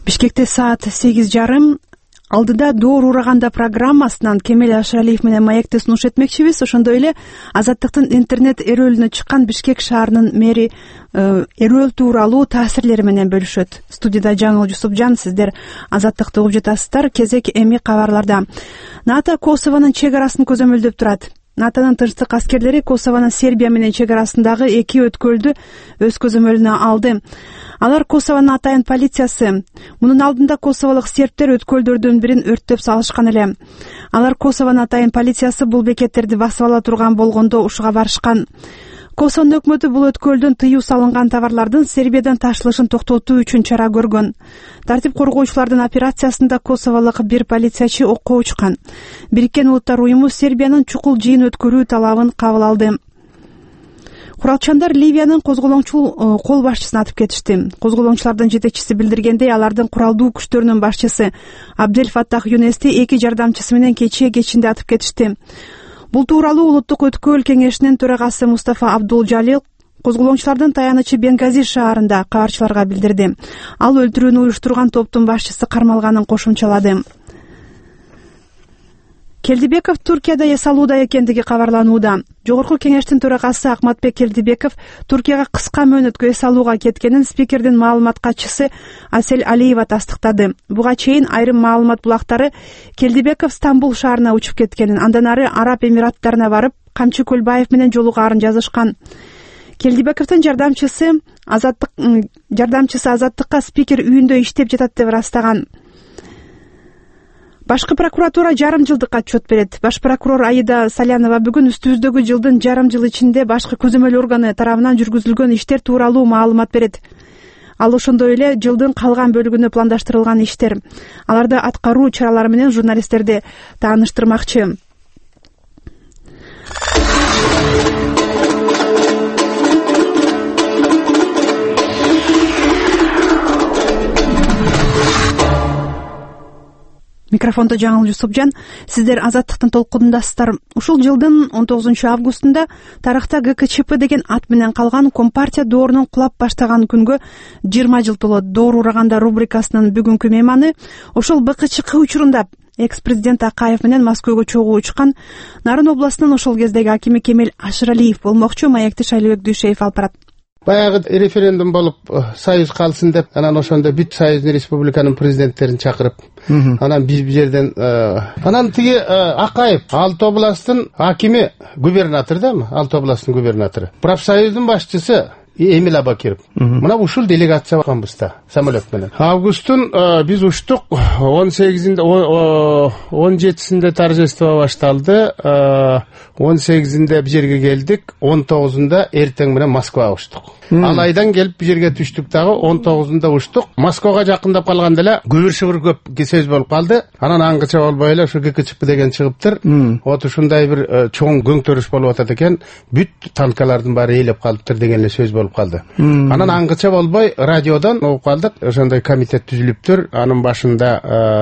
Бишкекте саат 8:30. Алдыда доор ураганда программасынан Кемел Ашыралиев менен маекти сунуш этмекчибиз. Ошондой эле Азаттыктын интернет эрөөлүнө чыккан Бишкек шаарынын мэри эрөөл тууралуу таасирлери менен бөлүшөт. Студияда Жаңыл Жусупжан, сиздер Азаттыкты угуп жатасыздар. Кезек эми кабарларда. НАТО Косовонун чек арасын көзөмөлдөп турат. НАТОнун тынчтык аскерлери Косовонун Сербия менен чек арасындагы 2 өткөлдү өз көзөмөлүнө алды. Алар Косовонун атайын полициясы. Мунун алдында косоволук сербтер өткөлдөрдүн бирин өрттөп салышкан эле. Алар Косовонун атайын полициясы бул бекеттерди басып ала турган болгондо ушуга барышкан. Косовонун өкмөтү бул өткөлдөн тыюу салынган товарлардын Сербиядан ташылышын токтотуу үчүн чара көргөн. Тартип коргоочулардын операциясында косоволук бир полициячы окко учкан. Бириккен Улуттар уюму Сербиянын чукул жыйын өткөрүү талабын кабыл алды. Куралчандар Ливиянын козголоңчул кол башчысын атып кетишти. Козголоңчулардын жетекчиси билдиргендей, алардын куралдуу күчтөрүнүн башчысы Абдель Фаттах Юнести 2 жардамчысы менен кечинде атып кетишти. Бул тууралуу Улуттук өткөл кеңешинин төрагасы Мустафа Абдулжалил козголоңчулардын таянычы Бенгази шаарында кабарчыларга билдирди. Ал өлтүрүүнү уюштурган топтун башчысы кармалганын кошумчалады. Келдибеков Туркияда эс алууда экендиги кабарланууда. Жогорку кеңештин төрагасы Акматбек Келдибеков Туркияга кыска мөөнөткө эс алууга кеткенин спикердин маалымат катчысы Асель Алиева тастыктады. Буга чейин айрым маалымат булактары Келдибеков Стамбул шаарына учуп кеткенин, андан ары Араб Эмираттарына барып, Камчы Көлбаев менен жолугаарын жазышкан. Келдибековдун жардамчысы Азаттыкка спикер үйүндө иштеп жатат деп ырастаган. Башкы прокуратура жарым жылдык отчет берет. Баш прокурор Аида Салянова бүгүн үстүбүздөгү жылдын жарым жыл ичинде башкы көзөмөл органы тарабынан жүргүзүлгөн иштер тууралуу маалымат берет. Ал ошондой эле жылдын калган бөлүгүнө пландаштырылган иштер. Аларды аткаруу чаралары менен журналисттерди тааныштырмакчы. Микрофондо Жаңыл Жусупжан, сиздер Азаттыктын толкунундасыздар. Ушул жылдын 19 августунда тарыхта ГКЧП деген ат менен калган Компартия доорунун кулап баштаган күнгө 20 жыл толот. Доор ураганда рубрикасынын бүгүнкү мейманы ошол БКЧК учурунда экс-президент Акаев менен Москвага чогуу учкан Нарын областынын ошол кездеги акими Кемел Ашыралиев болмокчу. Маекти Шайлыбек Дүйшеев алып барат. Баягы референдум болуп союз калсын деп, анан ошондо бүт союздун республиканын президенттерин чакырып, анан биз бул жерден анан тиги Акаев Алты областтын акими, губернатор да, Алты областтын губернатору. Профсоюздун башчысы Эмил Абакиров. Мына ушул делегация барганбызда самолет менен. Августтун биз учтук, 18-inde 17-синде торжество башталды. 18-inde бу жерге келдик, 19-unda эртең менен Москвага учтук. Ал айдан келип бу жерге түштүк дагы, 19-unda учтук. Москвага жакындап калганда эле күбүр-шыбыр көп сөз болуп калды. Анан аңгыча болбой эле ушу ГКЧП деген чыгыптыр. Вот ушундай бир чоң көңтөрүш болуп атат экен. Бүт танкалардын баары ээлеп калыптыр деген эле сөз болуп калды. Анан аңгыча болбой радиодон угуп калдык. Ошондой комитет түзүлүптүр. Анын башында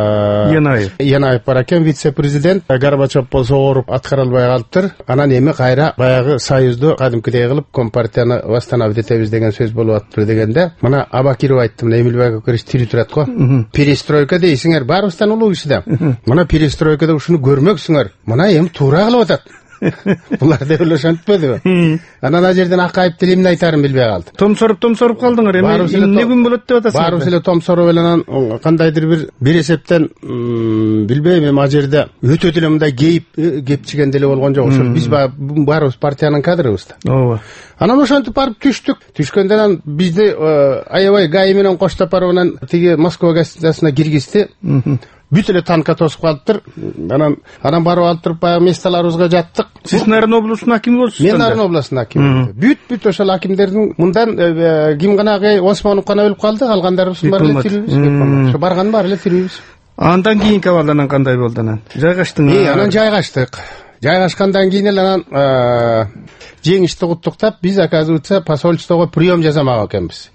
Янаев бар экен, вице-президент. Горбачев болсо ооруп аткара албай калыптыр. Анан эми кайра баягы союзду кадимкидей кылып Компартияны восстановить этебиз деген сөз болуп атыптыр дегенде, мына Абакиров айтты, мына Эмил Бакирович тирүү турат го. Перестройка дейсиңер, баарыбыздан улуу киши да. Мына перестройкада ушуну көрмөксүңөр. Мына эми туура кылып атат. Булар деп эле ошентпедиби? Анан ал жерден Акаев эмне айтарын билбей калды. Томсоруп калдыңар, эми эмне күн болот деп атасыңар. Баарыбыз эле томсоруп эле кандайдыр бир эсептен билбейм, эми ал жерде өтө деле мындай кепчиген деле болгон жок. Ошо биз баарыбыз партиянын кадрыбыз да. Ооба. Анан ошентип барып түштүк. Түшкөндөн анан бизди аябай ГАИ менен коштоп барып анан тиги Москва гостиницасына киргизди. Бүт эле танка тосуп калыптыр. Анан барып алып туруп баягы месталарыбызга жаттык. Сиз Нарын областынын акими болсуз? Мен Нарын областынын акими. Бүт ошол акимдердин мындан ким гана Осмонов гана өлүп калды, калгандарыбыз бар эле тирүүбүз. Ошо барган бар эле тирүүбүз. Андан кийинки абалдан кандай болду анан? Жайгаштыңар? Анан жайгаштык. жайгашкандан кийин эле анан жеңишти куттуктап биз, оказывается, посольствого прием жасамак экенбиз.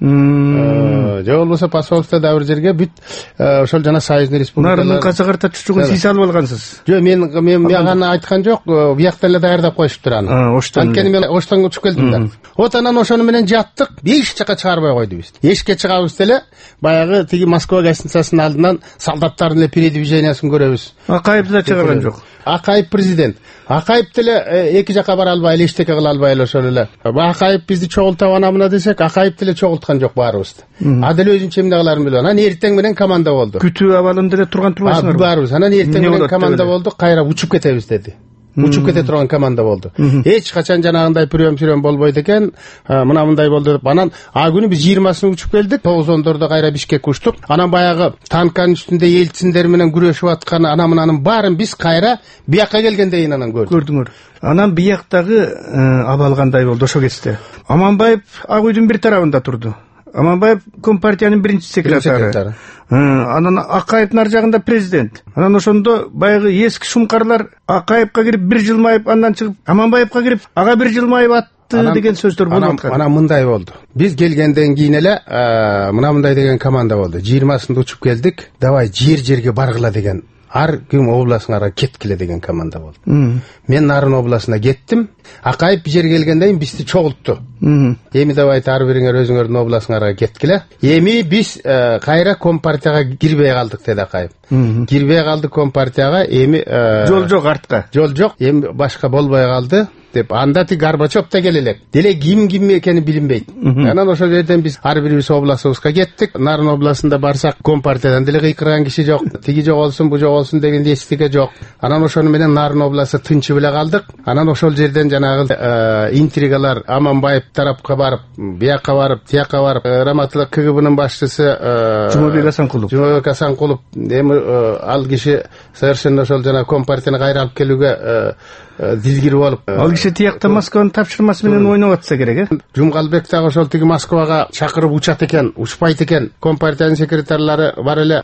Же болбосо посольство бир жерге бүт ошол жана союзный республикалар. Нарынын кача тартып жүргөн сий салып алгансыз. Жок, мен мага айткан жок, биякта эле даярдап коюшуптур аны. Анткени мен Оштон учуп келдим да. Вот анан ошону менен жаттык, эч жака чыгарбай койду биз. Эшикке чыгабыз деле, баягы тиги Москва гостиницасынын алдынан солдаттардын эле передвижениясын көрөбүз. Акаев да чыгарган жок. Акаев президент. Акаев деле эки жака бара албай эле, эчтеке кыла албай эле ошол эле. Акаев бизди чогултап анамына десек, Акаев деле чогулткан жок баарыбызды. А деле өзүнчө эмне кыларын билбей. Анан эртең менен команда болду. Күтүү абалында эле турбайсыңарбы? Баарыбыз. Анан эртең менен команда болду, кайра учуп кетебиз деди. Учуп кете турган команда болду. Эч качан жанагындай прием болбойт экен. Мына мындай болду деп. Анан күнү биз 20-сына учуп келдик. 9-10 кайра Бишкекке учтук. Анан баягы танканын үстүндө элчиндер менен күрөшүп аткан анамынанын баарын биз кайра биякка келгенден кийин анан көрдүңөр. Анан бияктагы абал кандай болду ошо кезде? Аманбаев Ак үйдүн бир тарабында турду. Аманбаев Компартиянын биринчи секретары. Анан Акаев нар жагында президент. Анан ошондо баягы эски шумкарлар Акаевка кирип бир жылмайып, андан чыгып Аманбаевка кирип ага бир жылмайып атты деген сөздөр болуп аткан. Анан мындай болду. Биз келгенден кийин эле мына мындай деген команда болду. 20-сында учуп келдик. Давай жерге баргыла деген. Ар ким областыңарга кеткиле деген команда болду. Мен Нарын областына кеттим. Акаев бир жерге келгенден кийин бизди чогултту. Эми давай ар бириңер өзүңөрдүн областыңарга кеткиле. Эми биз кайра Компартияга кирбей калдык деди Акаев. Кирбей калдык Компартияга, эми жол жок артка. Жол жок, эми башка болбой калды деп. Анда ти Горбачев да келе элек. Деле ким экени билинбейт. Анан ошол жерден биз ар бирибиз областыбызга кеттик. Нарын областында барсак Компартиядан деле кыйкырган киши жок. Тиги жоголсун, бу жоголсун деген эчтеке жок. Анан ошону менен Нарын областы тынчып эле калдык. Анан ошол жерден жанагы интригалар Аманбаев тарапка барып, биякка барып, тияка барып, Раматылык КГБнын башчысы Жумабек Асанкулов, эми ал киши совершенно ошол жана Компартияны кайра алып келүүгө дилгир болуп. Ал киши тиякта Москванын тапшырмасы менен ойноп атса керек, Жумгалбек дагы ошол тиги Москвага чакырып учат экен, учпайт экен. Компартиянын секретарлары бар эле,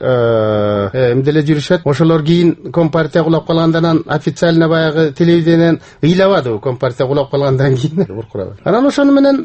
эмне деле жүрүшөт. Ошолор кийин Компартия кулап калгандан официально баягы телевидениеден ыйлабады. Компартия кулап калгандан кийин буркурабы. Анан ошону менен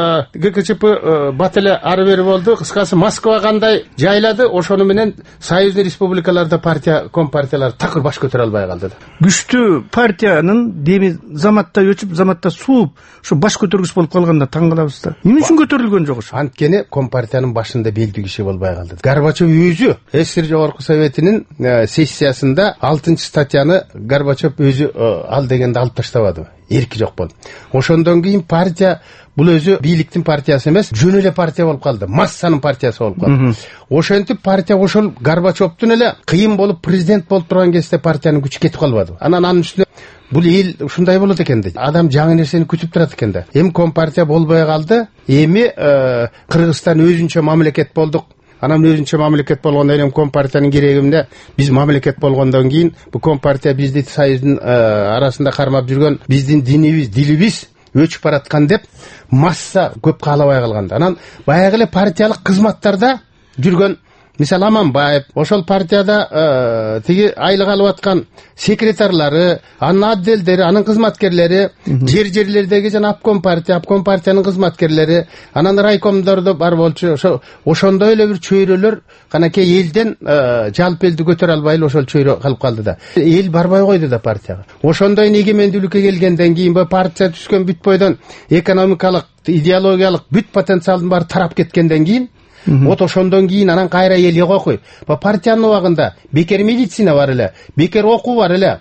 ГКЧП бат эле ары бери болду. Кыскасы Москва кандай жайлады, ошону менен союзный республикаларда партия, Компартиялар такыр баш көтөрө албай калды. Күчтүү партиянын деми заматта өчүп, заматта сууп, ушу баш көтөргүч болуп калганда таң калабыз да. Эмне үчүн көтөрүлгөн жок ошо? Анткени Компартиянын башында белгилүү киши болбой калды. Горбачев өзү СССР Жогорку Советинин сессиясында 6-статьяны Горбачев өзү ал дегенде алып таштабады. Эрки жок болду. Ошондон кийин партия бул өзү бийликтин партиясы эмес, жөн эле партия болуп калды. Массанын партиясы болуп калды. Ошентип партия ошол Горбачевдун эле кыйын болуп президент болуп турган кезде партиянын күчү кетип калбады. Анан анын үстүнө бул эл ушундай болот экен да. Адам жаңы нерсени күтүп турат экен да. Эми Компартия болбой калды. Эми Кыргызстан өзүнчө мамлекет болдук. Анан өзүнчө мамлекет болгондон кийин Компартиянын кереги эмне? Биз мамлекет болгондон кийин бу Компартия бизди союздун арасында кармап жүргөн биздин динибиз, дилибиз өчүп бараткан деп масса көп каалабай калганда. Анан баягы эле партиялык кызматтарда жүргөн, мисалы Аманбаев, ошол партияда тиги айлык алып аткан секретарлары, анын отделдери, анын кызматкерлери, жерлердеги жана обком партиянын кызматкерлери, анан райкомдордо бар болчу, ошондой эле бир чөйрөлөр канакей элден жалпы элди көтөрө албай эле ошол чөйрө калып калды да. Эл барбай койду да партияга. Ошондой эгемендүүлүккө келгенден кийин партия түшкөн бүт бойдон экономикалык, идеологиялык бүт потенциалдын баары тарап кеткенден кийин вот ошондон кийин анан кайра эл окуй. Партиянын убагында бекер медицина бар эле, бекер окуу бар эле,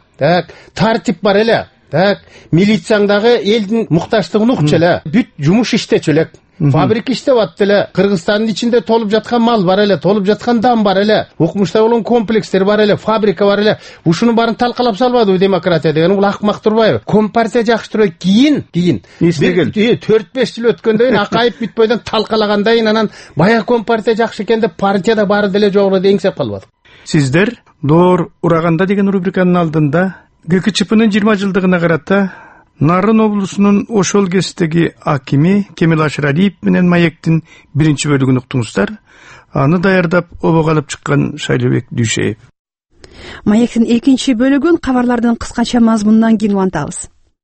тартип бар эле, милицияң дагы элдин муктаждыгын укчу эле, бүт жумуш иштечү элек. Фабрика иштеп атты эле, Кыргызстандын ичинде толуп жаткан мал бар эле, толуп жаткан дам бар эле, укмуштай болгон комплекстер бар эле, фабрика бар эле. Ушунун баарын талкалап салбадыбы демократия деген? Бул акмак турбайбы? Компартия жакшы турбайбы? Кийин 4-5 жыл өткөндөн кийин Акаев бүт бойдон талкалагандан кийин анан баягы Компартия жакшы экен деп партияда баары деле жогору эңсеп калбадык. Сиздер Доор ураганда деген рубриканын алдында ГКЧПнын 20 жылдыгына карата Нарын облусунун ошол кездеги акими Кемел Ашыралиев менен маектин биринчи бөлүгүн уктуңуздар. Аны даярдап обого алып чыккан Шайлебек Дүйшеев. Маектин экинчи бөлүгүн кабарлардын кыскача мазмунунан кийин улантабыз.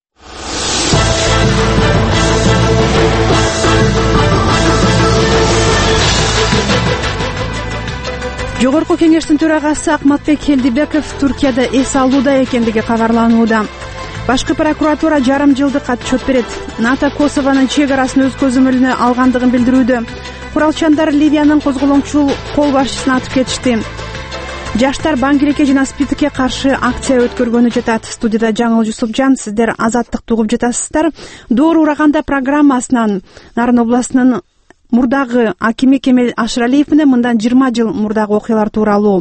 Жогорку кеңештин төрагасы Акматбек Келдибеков Туркияда эс алууда экендиги кабарланууда. Башкы прокуратура жарым жылдык отчет берет. НАТО Косовонун чек арасын өз көзөмөлүнө алгандыгын билдирүүдө. Куралчандар Ливиянын козголоңчу кол башчысын атып кетишти. Жаштар Баңгилекке жана СПИДке каршы акция өткөргөнү жатат. Студияда Жаңыл Жусупжан, сиздер Азаттыкты угуп жатасыздар. Доор ураганда программасынан Нарын областынын мурдагы акими Кемел Ашыралиев менен мындан 20 жыл мурдагы окуялар тууралуу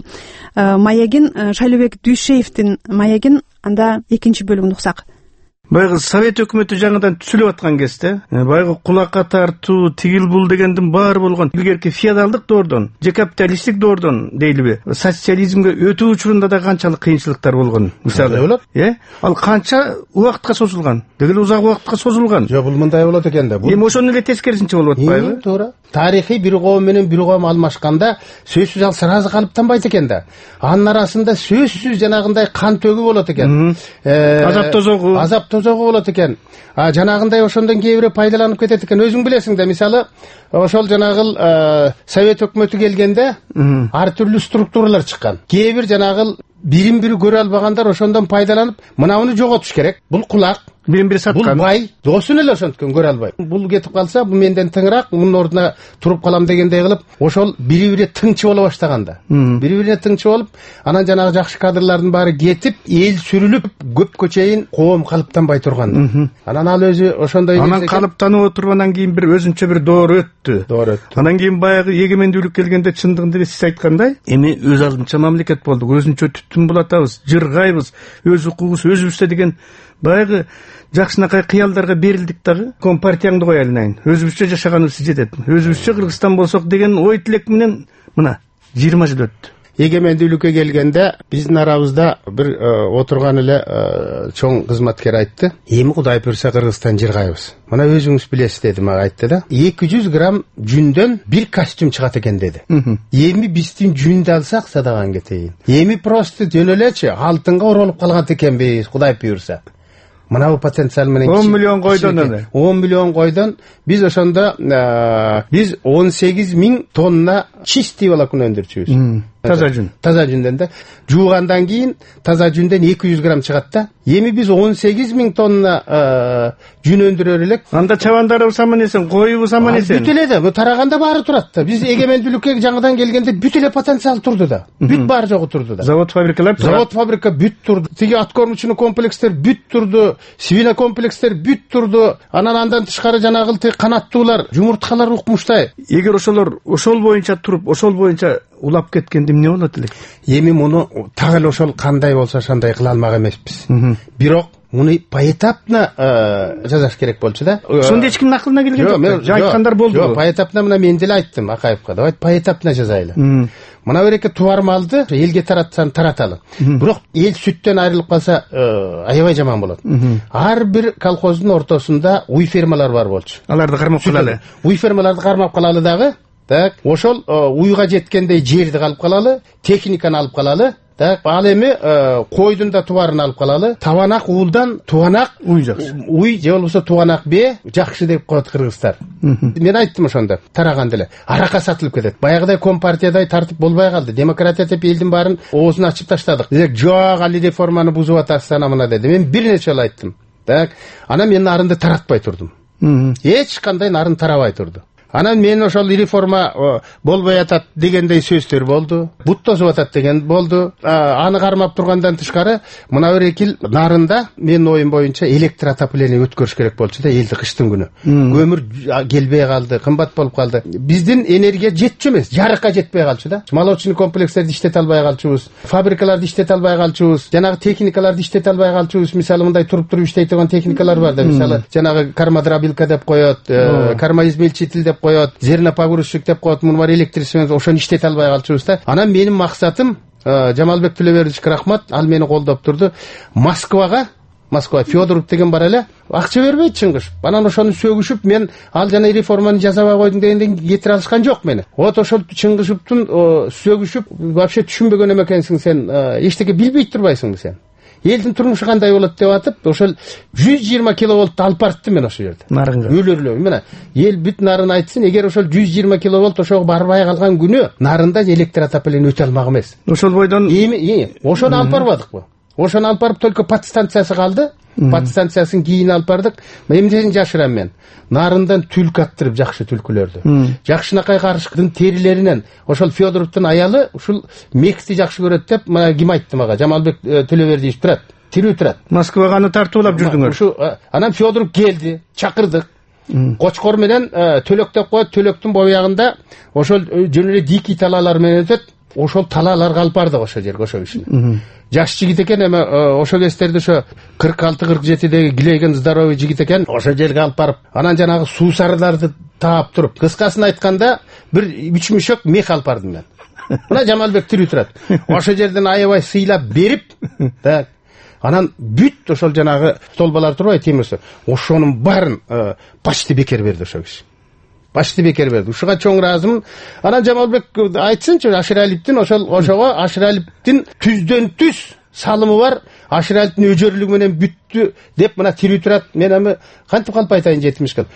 маегин Шайлообек Дүйшеевдин маегин анда экинчи бөлүгүн уксак. Баягы Совет өкмөтү жаңыдан түзүлүп аткан кезде, баягы кулакка тартуу, тигил бул дегендин баары болгон илгерки феодалдык доордон, же капиталисттик доордон дейлиби, социализмге өтүү учурунда да канчалык кыйынчылыктар болгон. Мисалы, ал канча убакытка созулган? Дегеле узак убакытка созулган. Жок, бул мындай болот экен да. Эми ошону эле тескерисинче болуп атпайбы? Туура. Тарыхый бир коом менен бир коом алмашканда сөзсүз ал сразу калыптанбайт экен да. Анын арасында сөзсүз жанагындай кан төгүү болот экен. Азап тозогу болот экен. Жанагындай ошондон кээ бирөө пайдаланып кетет экен. Өзүң билесиң да, мисалы, ошол жанагыл Совет өкмөтү келгенде ар түрлүү структуралар чыккан. Кээ бир жанагыл бирин бири көрө албагандар ошондон пайдаланып, мынауну жоготуш керек. Бул кулак, бирин бири саткан. Бул бай, досун эле ошонткөн көрө албай. Бул кетип калса, бул менден тыңыраак, мунун ордуна туруп калам дегендей кылып, ошол бири-бири тыңчы боло баштаганда. Бири-бирине тыңчы болуп, анан жанагы жакшы кадрлардын баары кетип, эл сүрүлүп, көпкө чейин коом калыптанбай турган. Анан ал өзү ошондой анан калыптанып отургандан кийин бир өзүнчө бир доор өттү. Анан кийин баягы эгемендүүлүк келгенде чындыгында эле сиз айткандай, эми өз алдынча мамлекет болдук, өзүнчө түтүн булатабыз, жыргайбыз, өз укугубуз өзүбүздө деген баягы жакшынакай кыялдарга берилдик дагы. Компартияңды кой алайын, өзүбүзчө жашаганыбыз жетет, өзүбүзчө Кыргызстан болсок деген ой тилек менен мына 20 жыл өттү. Эгемендүүлүккө келгенде биздин арабызда бир отурган эле чоң кызматкер айтты: эми Кудай буйрса Кыргызстан жыргайбыз. Мына өзүңүз билесиз деди, мага айтты да. 200 грамм жүндөн бир костюм чыгат экен деди. Эми биздин жүндү алсак садаган кетейин. Эми просто жөн элечи алтынга оролуп калган экенбиз, Кудай буйрса. Мына бул потенциал менен 10 миллион койдон эле. 10 миллион койдон биз ошондо биз 18.000 тонна чистый волокно өндүрчүбүз. Таза жүн. Таза жүндөн да. Жуугандан кийин таза жүндөн 200 грамм чыгат да. Эми биз 18.000 тонна жүн өндүрөр элек. Анда чабандарыбыз аман эсен, коюбуз аман эсен. Бүт эле да, бу тараганда баары турат да. Биз эгемендүүлүккө жаңыдан келгенде бүт эле потенциал турду да. Бүт баары жогу турду да. Завод, фабрикалар турат. Завод, фабрика бүт турду. Тиги ат кормучунун комплекстер бүт турду. Свино комплекстер бүт турду. Андан тышкары жанагыл канаттуулар, жумурткалар укмуштай. Эгер ошолор ошол боюнча туруп, ошол боюнча улап кеткенде эмне болот элек? Эми муну так эле ошол кандай болсо ошондой кыла алмак эмеспиз. Бирок муну поэтапно жасаш керек болчу да. Ошондо эч кимдин акылына келген жок. Айткандар болду. Жок, поэтапно мына мен деле айттым Акаевка. Давайте поэтапно жазайлы. Мына береке тувар малды элге таратсаң тараталы. Бирок эл сүттөн айрылып калса аябай жаман болот. Ар бир колхоздун ортосунда уй фермалар бар болчу. Аларды кармап калалы. Уй фермаларды кармап калалы дагы. Так, ошол уйга жеткендей жерди алып калалы, техниканы алып калалы. Так, ал эми койдун да тубарын алып калалы. Табанак уулдан тубанак уй жакшы. Уй же болбосо тубанак бе жакшы деп коет кыргыздар. Мен айттым ошондо, тараганда эле арака сатылып кетет. Баягыдай компартиядай тартип болбой калды. Демократия деп элдин баарын оозун ачып таштадык. Жок, али реформаны бузуп атасыз анамына деди. Мен бир нече жолу айттым. Так, анан мен нарынды таратпай турдум. Эч кандай нарын тарабай турду. Анан мен ошол реформа болбой атат дегендей сөздөр болду. Бут тосуп атат деген болду. Аны кармап тургандан тышкары мына бир эки нарында менин оюм боюнча электроотопление өткөрүш керек болчу да элди кыштын күнү. Көмүр келбей калды, кымбат болуп калды. Биздин энергия жетчү эмес, жарыкка жетпей калчу да. Молочный комплекстерди иштете албай калчубуз, фабрикаларды иштете албай калчубуз, жанагы техникаларды иштете албай калчубуз. Мисалы мындай туруп иштей турган техникалар бар да, мисалы жанагы кармодробилка деп коет, кармоизмельчитель деп коет, зернопогрузчик деп коет, муну бар электричествен ошону иштете албай калчубуз да. Анан менин максатым, Жамалбек Төлөбердиевичке рахмат, ал мени колдоп турду. Москвага Москва Федоров деген бар эле, акча бербейт Чыңгышев. Анан ошону сөгүшүп, мен ал жана реформаны жасабай койдум дегенден кетире алышкан жок мени. Вот ошол Чыңгышевдин сөгүшүп, вообще түшүнбөгөн эмекенсиң сен, эчтеке билбей турбайсыңбы сен? Элдин турмушу кандай болот деп атып, ошол 120 киловольт алып бардым мен ошол жерде. Нарынга. Өлөрлөө. Мына, эл бүт нарын айтсын, эгер ошол 120 киловольт ошого барбай калган күнү, нарында электротопелен өтө алмак эмес. Ошол бойдон ошону алып барбадыкпы? Ошону алып барып только подстанциясы калды. Подстанциясын кийин алып бардык. Эмнесин жашырам мен? Нарындан түлкү аттырып, жакшы түлкүлөрдү. Жакшынакай карышкыдын терилеринен ошол Федоровдун аялы ушул мексти жакшы көрөт деп, мына ким айтты мага? Жамалбек Төлөбердиев турат, тирүү турат. Москвага аны тартуулап жүрдүңөр. Ушу анан Федоров келди, чакырдык. Кочкор менен Төлөк деп коет, Төлөктүн боягында ошол жөн эле дикий талаалар менен өтөт. Ошол талааларга алып бардык ошол жерге, ошол ишини. Жаш жигит экен, эми ошол кездерде ошо 46-47деги килейген здоровый жигит экен. Ошол жерге алып барып, анан жанагы суу сарыларды таап туруп, кыскасын айтканда, бир 3 мешок мех алып бардым мен. Мына Жамалбек тирүү турат. Ошол жерден аябай сыйлап берип, так. Анан бүт ошол жанагы столбалар турбайбы, темирси. Ошонун баарын почти бекер берди ошол киши. Почти бекер берди. Ушуга чоң ыраазымын. Анан Жамалбек айтсынчы, Ашыралиевдин ошого Ашыралиевдин түздөн түз салымы бар. Ашыралиевдин өжөрлүгү менен бүттү деп мына тирүү турат. Мен эми кантип калп айтайын жетимишкен.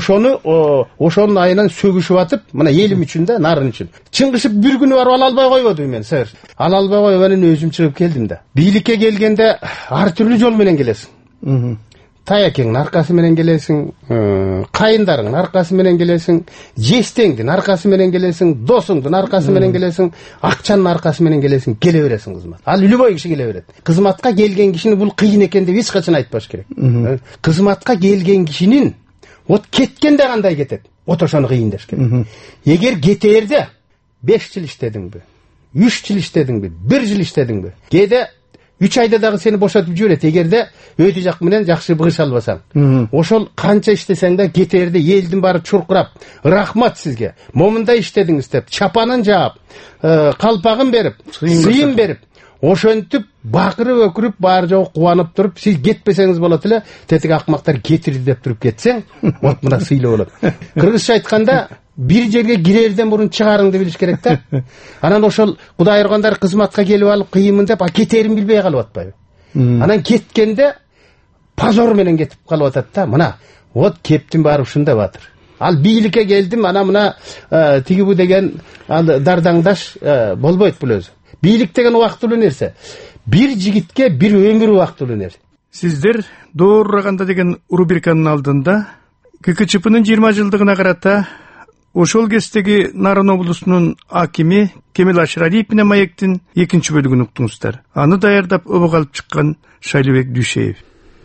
Ошонун айынан сөгүшүп атып, мына элим үчүн да, нарын үчүн. Чыңгышев бир күнү барып ала албай койбоду мен, сэр. Ала албай койгонун өзүм чыгып келдим да. Бийликке келгенде ар түрлүү жол менен келесиң. Таякеңдин аркасы менен келесиң, кайындарыңдын аркасы менен келесиң, жестеңдин аркасы менен келесиң, досуңдун аркасы менен келесиң, акчанын аркасы менен келесиң, келе бересиң кызмат. Ал любой киши келе берет. Кызматка келген кишини бул кыйын экен деп эч качан айтпаш керек. Кызматка келген кишинин вот кеткенде кандай кетет? Вот ошону кыйын деш керек. Эгер кетээрде 5 жыл иштедиңби, 3 жыл иштедиңби, 1 жыл иштедиңби? Кээде 3 айда дагы сени бошотуп жиберет, эгерде өтө жак менен жакшы быгыш албасаң. Ошол канча иштесең да кетерде элдин баары чуркурап, рахмат сизге, момундай иштедиңиз деп, чапанын жаап, калпагын берип, сыйын берип, ошентип бакырып өкүрүп, баары жогу кубанып туруп, сиз кетпесеңиз болот эле, тетиги акмактар кетирди деп туруп кетсең, вот мына сыйлуу болот. Кыргызча айтканда, бир жерге кирерден мурун чыгарыңды билиш керек да. Анан ошол Кудай ургандар кызматка келип алып кыйынмын деп, кетерин билбей калып атпайбы? Анан кеткенде позор менен кетип калып атат да. Мына, вот кептин баары ушундай батыр. Ал бийликке келдим, ана мына тиги бу деген дардаңдаш болбойт бул өзү. Бийлик деген убактылуу нерсе. Бир жигитке бир өмүр убактылуу нерсе. Сиздер Доор Ураганда деген рубриканын алдында ККЧПнын 20 жылдыгына карата ошол кездеги Нарын облусунун акими Кемел Ашыралиев менен маектин 2-чи бөлүгүн уктуңуздар. Аны даярдап обого алып чыккан Шайлыбек Дүйшеев.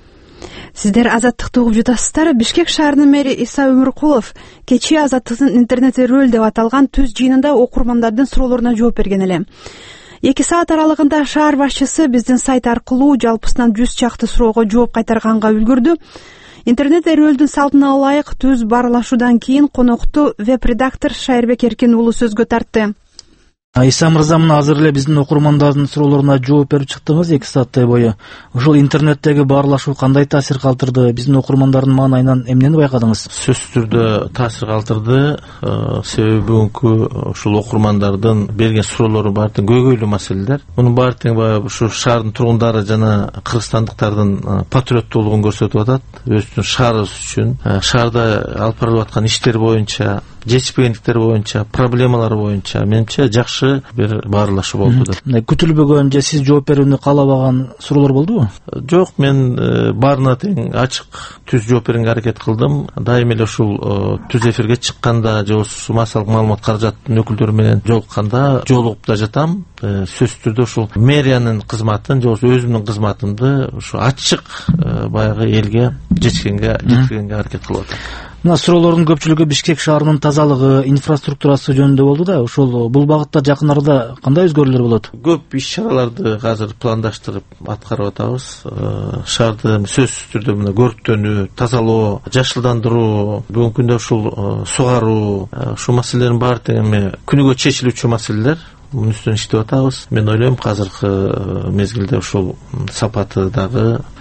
Сиздер Азаттыкты угуп жатасыздар. Бишкек шаарынын мэри Иса Өмүркулов кечээ Азаттыктын интернет рөл деп аталган түз жыйынында окурмандардын суроолоруна жооп берген эле. 2 саат аралыгында шаар башчысы биздин сайт аркылуу жалпысынан 100 чакты суроого жооп кайтарганга үлгүрдү. Интернет рөлдүн салтына ылайык түз баарлашуудан кийин конокту веб-редактор Шайырбек Эркин уулу сөзгө тартты. Иса мырза, мына азыр эле биздин окурмандардын суроолоруна жооп берип чыктыңыз 2 сааттай бою. Ушул интернеттеги баарлашуу кандай таасир калтырды? Биздин окурмандардын маанайынан эмнени байкадыңыз? Сөзсүз түрдө таасир калтырды. Себеби бүгүнкү ушул окурмандардын берген суроолору баардыгы көйгөйлүү маселелер. Мунун баары тең баягы ушу шаардын тургундары жана кыргызстандыктардын патриоттуулугун көрсөтүп атат. Өзүбүздүн шаарыбыз үчүн, шаарда алып барылып аткан иштер боюнча, жетишпегендиктер боюнча, проблемалар боюнча менимче жакшы бир баарлашуу болду да. Күтүлбөгөн же сиз жооп берүүнү каалабаган суроолор болдубу? Жок, мен баарына тең ачык түз жооп берүүгө аракет кылдым. Дайыма эле ушул түз эфирге чыкканда же массалык маалымат каражаттын өкүлдөрү менен жолукканда жолугуп да жатам. Сөзсүз түрдө ушул мэриянын кызматын же өзүмдүн кызматымды ушу ачык баягы элге жеткизгенге аракет кылып атам. Мына суроолордун көпчүлүгү Бишкек шаарынын тазалыгы, инфраструктурасы жөнүндө болду да. Ошол бул багытта жакын арада кандай өзгөрүүлөр болот? Көп иш-чараларды азыр пландаштырып аткарып атабыз. Шаарды сөзсүз түрдө мына көрктөнүү, тазалоо, жашылдандыруу, бүгүнкү күндө ушул сугаруу, ушул маселелердин баары тең күнүгө чечилүүчү маселелер. Мунун үстүнөн иштеп атабыз. Мен ойлойм азыркы мезгилде ушул сапаты дагы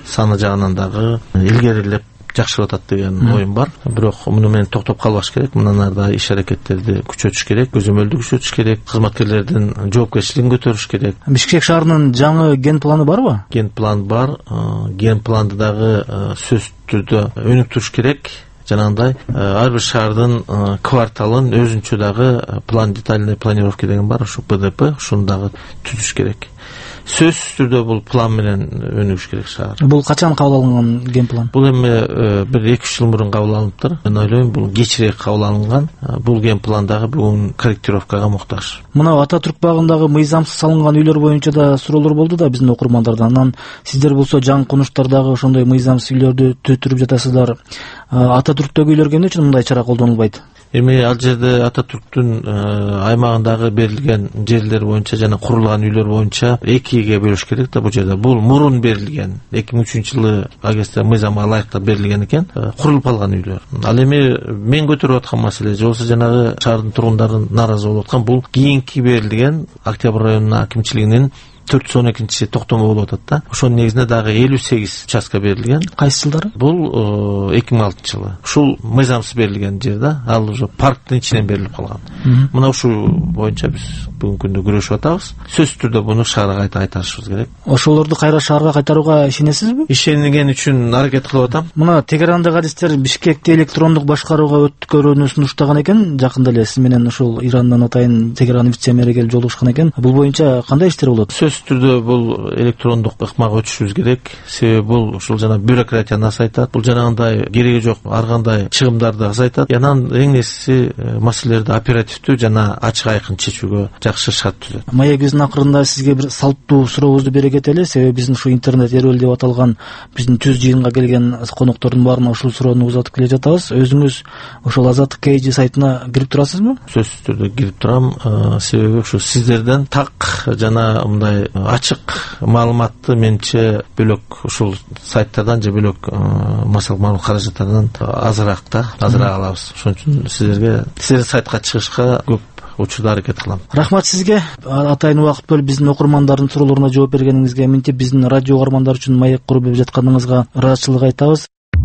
саны жагынан дагы илгерилеп жакшырып атат деген оюм бар. Бирок муну менен токтоп калбаш керек. Мындан ары да иш аракеттерди күчөтүш керек, көзөмөлдү күчөтүш керек, кызматкерлердин жоопкерчилигин көтөрүш керек. Бишкек шаарынын жаңы ген планы барбы? Ген план бар. Ген планды дагы сөзсүз түрдө өнүктүрүш керек. Жанагындай ар бир шаардын кварталын өзүнчө дагы план, детальный планировка деген бар, ушу ПДП, ушуну дагы түзүш керек. Сөзсүз түрдө бул план менен өнүгүш керек шаар. Бул качан кабыл алынган ген план? Бул эми бир 2-3 жыл мурун кабыл алыныптыр. Мен ойлойм, бул кечирээк кабыл алынган. Бул ген план дагы бүгүн корректировкага муктаж. Мына Ататүрк багындагы мыйзамсыз салынган үйлөр боюнча да суроолор болду да биздин окурмандардан. Анан сиздер болсо жаңы конуштардагы ошондой мыйзамсыз үйлөрдү түтүрүп жатасыздар. Ататүрктөгү үйлөргө эмне үчүн мындай чара колдонулбайт? Эми ал жерде Ататүрктүн аймагындагы берилген жерлер боюнча жана курулган үйлөр боюнча экиге бөлүш керек да. Бул жерде бул мурун берилген 2003-жылы агентство мыйзамга ылайыктап берилген экен, курулуп калган үйлөр. Ал эми мен көтөрүп аткан маселе же болбосо жанагы шаардын тургундары нааразы болуп аткан, бул кийинки берилген Октябрь районунун акимчилигинин 412-чи токтому болуп атат да. Ошонун негизинде дагы 58 участка берилген. Кайсы жылдары? Бул 2006-жылы. Ушул мыйзамсыз берилген жер да, ал уже парктын ичинен берилип калган. Мына ушул боюнча биз бүгүнкү күндө күрөшүп атабыз. Сөзсүз түрдө буну шаарга кайтарышыбыз керек. Ошолорду кайра шаарга кайтарууга ишенесизби? Ишенген үчүн аракет кылып атам. Мына Тегерандык адистер Бишкекти электрондук башкарууга өткөрүүнү сунуштаган экен. Жакында эле сиз менен ушул Ирандан атайын Тегеран вице-мери келип жолугушкан экен. Бул боюнча кандай иштер болот? Түрдө бул электрондук ыкмага өтүшүбүз керек. Себеби бул ушул жана бюрократияны азайтат. Бул жанагындай кереги жок ар кандай чыгымдарды азайтат. Анан эң несиси маселелерди оперативдүү жана ачык айкын чечүүгө жакшы шарт түзөт. Маегибиздин акырында сизге бир салттуу сурообузду бере кетели. Себеби биздин ушу интернет эрүүл деп аталган биздин түз жыйынга келген коноктордун баарына ушул суроону узатып келе жатабыз. Өзүңүз ошол Азаттык KG сайтына кирип турасызбы? Сөзсүз түрдө кирип турам. Себеби ушу сиздерден так жана мындай ачык маалыматты менче бөлөк ушул сайттардан же бөлөк массалык маалымат каражаттарынан азыраак алабыз. Ошон үчүн сиздердин сайтка чыгышка көп учурда аракет кылам. Рахмат сизге. Атайын убакыт бөлүп биздин окурмандардын суроолоруна жооп бергениңизге, минтип биздин радио угармандар үчүн маек куруп берип жатканыңызга ыраазычылык айтабыз.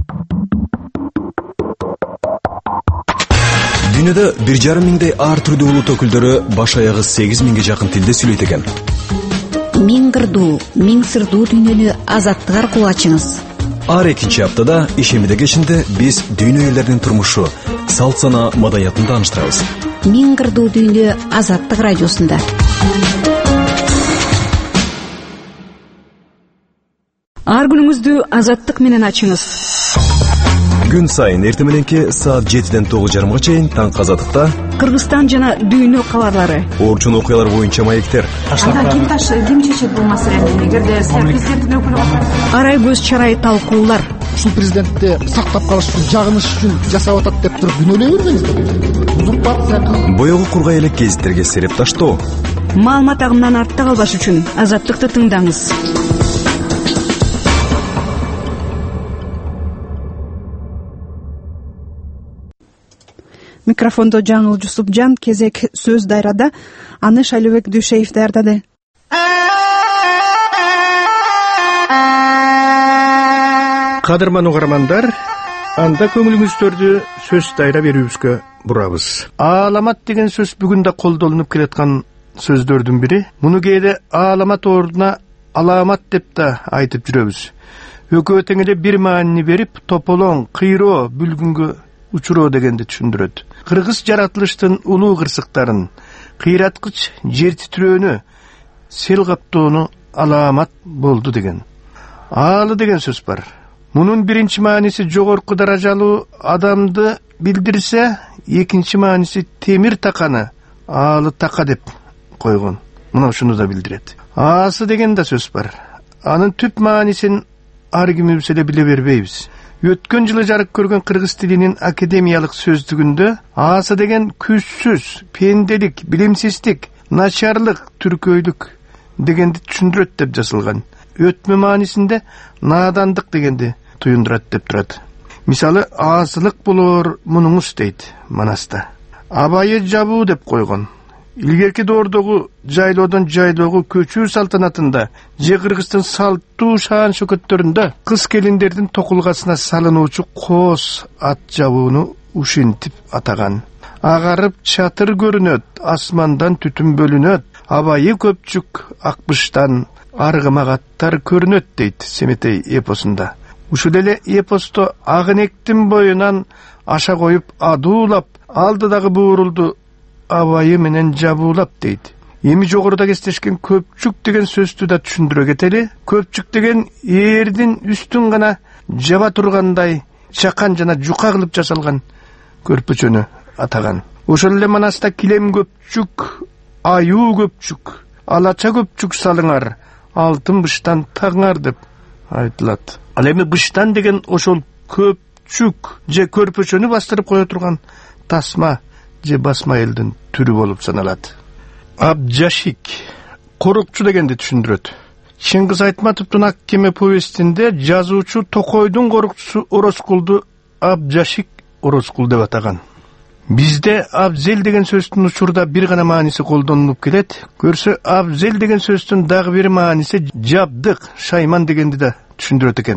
Дүйнөдө 1,5 миңдей ар түрдүү улут өкүлдөрү баш аягы 8 миңге жакын тилде сүйлөйт экен. Миң кырдуу, миң сырдуу дүйнөнү азаттык аркылуу ачыңыз. Ар экинчи аптада ишемиде кешинде биз дүйнө элдеринин турмушу, салт сана, маданиятын тааныштырабыз. Миң кырдуу дүйнө азаттык радиосунда. Ар күнүңүздү азаттык менен ачыңыз. Күн сайын эртең мененки саат 7-ден 9:30 чейин таң азаттыкта Кыргызстан жана дүйнө кабарлары. Орчун окуялар боюнча маектер. Ким чечет бул маселени? Эгерде президенттин өкүлү болсо. Арай көз чарай талкуулар. Ушул президентти сактап калыш үчүн, жагыныш үчүн жасап атат деп туруп күнөөлөй бербеңиз. Узурпация. Боёгу кургай элек гезиттерге сереп таштоо. Маалымат агымынан артта калбаш үчүн азаттыкты тыңдаңыз. Микрофондо Жаңыл Жусупжан, кезек сөз дайрада. Аны Шайлообек Дүйшеев даярдады. Кадырман угармандар, анда көңүлүңүздөрдү сөз дайра берүүбүзгө бурабыз. Ааламат деген сөз бүгүн да колдолунуп келаткан сөздөрдүн бири. Муну кээде ааламат ордуна аламат деп да айтып жүрөбүз. Экөө тең эле бир маанини берип, тополоң, кыйроо, бүлгүнгө учуроо дегенди түшүндүрөт. Кыргыз жаратылыштын улуу кырсыктарын, кыйраткыч жер титирөөнү, сел каптоону аламат болду деген. Аалы деген сөз бар. Мунун биринчи мааниси жогорку даражалуу адамды билдирсе, экинчи мааниси темир таканы аалы така деп койгон. Мына ушуну да билдирет. Аасы деген да сөз бар. Анын түп маанисин ар кимибиз эле биле бербейбиз. Өткөн жылы жарык көргөн кыргыз тилинин академиялык сөздүгүндө аасы деген күчсүз, пенделик, билимсиздик, начарлык, түркөйлүк дегенди түшүндүрөт деп жазылган. Өтмө маанисинде наадандык дегенди туюндурат деп турат. Мисалы, аасылык болоор мунуңуз дейт Манаста. Абайы жабуу деп койгон. Илгерки доордогу жайлоодон жайлоого көчүү салтанатында же Кыргыздын салттуу шаан шөкөттөрүндө кыз келиндердин токулгасына салынуучу коос ат жабууну ушинтип атаган. Агарып чатыр көрүнөт, асмандан түтүн бөлүнөт, абайы көпчүк акбыштан аргымагаттар көрүнөт дейт Семетей эпосунда. Ушул эле эпосто Агынектин боюнан аша коюп адуулап, алдыдагы буурулду абайы менен жабуулап дейт. Эми жогоруда кестешкен көпчүк деген сөздү да түшүндүрө кетели. Көпчүк деген эрдин үстүн гана жаба тургандай чакан жана жука кылып жасалган көрпөчөнү атаган. Ошол эле манаста килем көпчүк, аюу көпчүк, алача көпчүк салыңар, алтын быштан таңар деп айтылат. Ал эми быштан деген ошол көпчүк же көрпөчөнү бастырып кое турган тасма же басма элдин түрү болуп саналат. Абжашик корукчу дегенди түшүндүрөт. Чыңгыз Айтматовдун Ак кеме повестинде жазуучу Токойдун корукчусу Орозкулду Абжашик Орозкул деп атаган. Бизде абзел деген сөздүн учурда бир гана мааниси колдонулуп келет. Көрсө абзел деген сөздүн дагы бир мааниси жабдык, шайман дегенди да түшүндүрөт экен.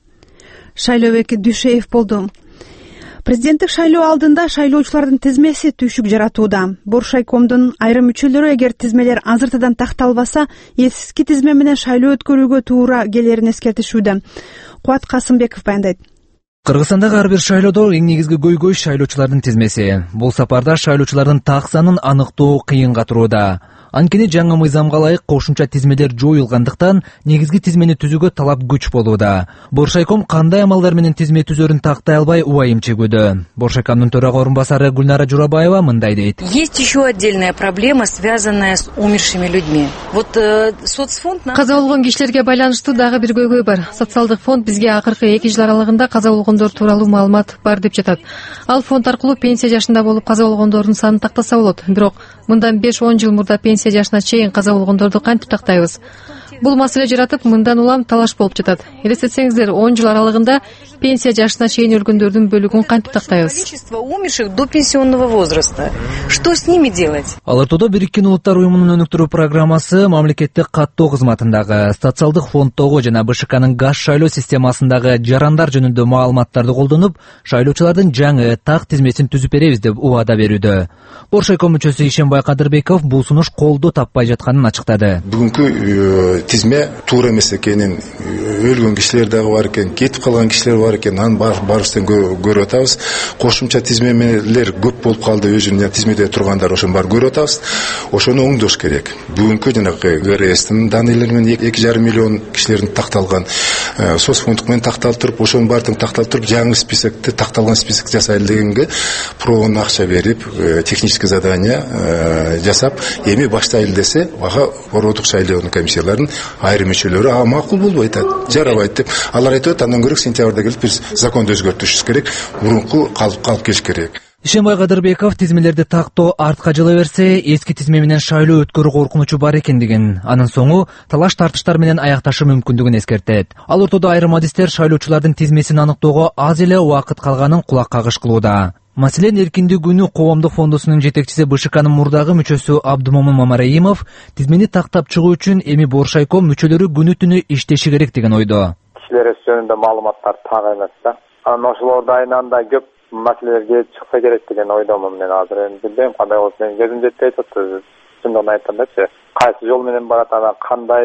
Шайлообек Дүйшеев болду. Президенттик шайлоо алдында шайлоочулардын тизмеси түйшүк жаратууда. Боршайкомдун айрым мүчөлөрү эгер тизмелер азыртадан такталбаса, эски тизме менен шайлоо өткөрүүгө туура келерин эскертишүүдө. Кубат Касымбеков баяндайт. Кыргызстандагы ар бир шайлоодо эң негизги көйгөй шайлоочулардын тизмеси. Бул сапарда шайлоочулардын так санын аныктоо кыйынга турууда. Анткени жаңы мыйзамга ылайык кошумча тизмелер жоюлгандыктан негизги тизмени түзүүгө талап күч болууда. Боршайком кандай амалдар менен тизме түзөрүн тактай албай убайым чегүүдө. Боршайкомдун төрага орун басары Гүлнара Журабаева мындай дейт. Есть еще отдельная проблема, связанная с умершими людьми. Вот соцфонд каза болгон кишилерге байланыштуу дагы бир көйгөй бар. Социалдык фонд бизге акыркы 2 жыл аралыгында каза болгондор тууралуу маалымат бар деп жатат. Ал фонд аркылуу пенсия жашында болуп каза болгондордун санын тактаса болот. Бирок мындан 5-10 жыл мурда пенсия жашына чейин каза болгондорду кантип тактайбыз? Бул маселе жаратып, мындан улам талаш болуп жатат. Элестетсеңиздер, 10 жыл аралыгында пенсия жашына чейин өлгөндөрдүн бөлүгүн кантип тактайбыз? Количество умерших до пенсионного возраста. Что с ними делать? Ал ортодо Бириккен Улуттар уюмунун өнүктүрүү программасы мамлекеттик каттоо кызматындагы, социалдык фонддогу жана БШКнын газ шайлоо системасындагы жарандар жөнүндө маалыматтарды колдонуп, шайлоочулардын жаңы так тизмесин түзүп беребиз деп убада берүүдө. Боршайком мүчөсү Ишенбай Кадырбеков бул сунуш колдоо таппай жатканын ачыктады. Бүгүнкү тизме туура эмес экенин, өлгөн кишилер дагы бар экен, кетип калган кишилер бар экен, анын баарыбыздан көрүп атабыз. Кошумча тизмелер көп болуп калды, өзүнүн тизмеде тургандар ошону баары көрүп атабыз. Ошону оңдош керек. Бүгүнкү жанагы ГРСтин даныйлары менен 2,5 миллион кишилердин такталган, соцфондук менен такталып туруп, ошонун баардыгын такталып туруп, жаңы списокти, такталган список жасайлы дегенге пробаны акча берип, технический задание жасап, эми баштайлы десе, ага борбордук шайлоонун комиссияларынын айрым мүчөлөрү макул болбойт, жарабайт деп. Алар айтат, андан көрө сентябрда келип биз законду өзгөртүшүбүз керек, мурунку калып келиш керек. Ишенбай Кадырбеков тизмелерди тактоо артка жыла берсе, эски тизме менен шайлоо өткөрүү коркунучу бар экендигин, анын соңу талаш тартыштар менен аякташы мүмкүндүгүн эскертет. Ал ортодо айрым адистер шайлоочулардын тизмесин аныктоого аз эле убакыт калганын кулак кагыш кылууда. Маселен, Эркиндик күнү коомдук фондусунун жетекчиси БШКнын мурдагы мүчөсү Абдумомун Мамараимов тизмени тактап чыгуу үчүн эми Боршайком мүчөлөрү күнү түнү иштеши керек деген ойдо. Кишилер жөнүндө маалыматтар так эмес да. Анан ошолорду айнанда көп маселелерге чыкса керек деген ойдомун мен азыр. Эми билбейм кандай болот, менин көзүм жетпей атат. Чындыгын айткандачы, кайсы жол менен барат, анан кандай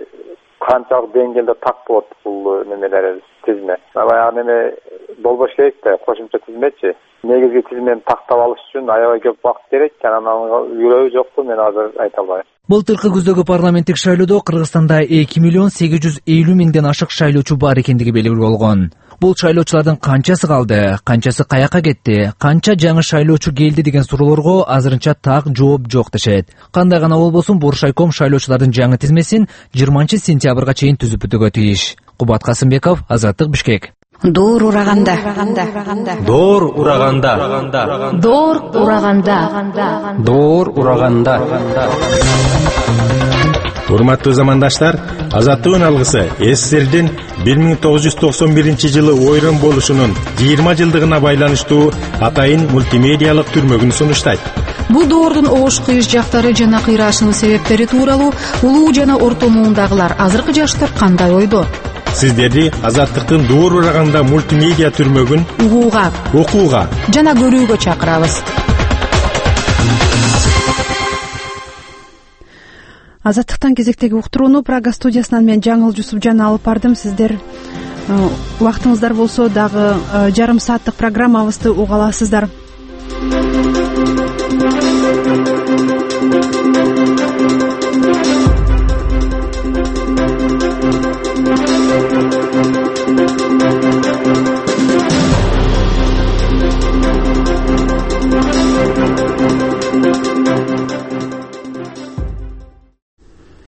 канчалык деңгээлде так болот бул немелер тизме. Баягы неме болбош керек да, кошумча тизмечи. Негизги тизмени тактап алыш үчүн аябай көп убакыт керек, анан үйрөбү жокпу, мен азыр айта албайм. Былтыркы күздөгү парламенттик шайлоодо Кыргызстанда 2,800,000 ашык шайлоочу бар экендиги белгилүү болгон. Бул шайлоочулардын канчасы калды, канчасы каяка кетти, канча жаңы шайлоочу келди деген суроолорго азырынча так жооп жок дешет. Кандай гана болбосун, Боршайком шайлоочулардын жаңы тизмесин 20 сентябрга чейин түзүп бүтүүгө тийиш. Кубат Касымбеков, Азаттык, Бишкек. Доор ураганда. Доор ураганда. Доор ураганда. Доор ураганда. Урматтуу замандаштар, Азаттыктын алгысы СССРдин 1991-жылы ойрон болушунун 20 жылдыгына байланыштуу атайын мультимедиалык түрмөгүн сунуштайт. Бул доордун оош кыйыш жактары жана кыйраашынын себептери тууралуу улуу жана орто муундагылар, азыркы жаштар кандай ойдо? Сиздерди Азаттыктын доор ураганда мультимедиа түрмөгүн угууга, окууга жана көрүүгө чакырабыз. Азаттыктан кезектеги уктурууну Прага студиясынан мен Жаңыл Жусупжан алып бардым. Сиздер убактыңыздар болсо дагы жарым сааттык программабызды уга аласыздар.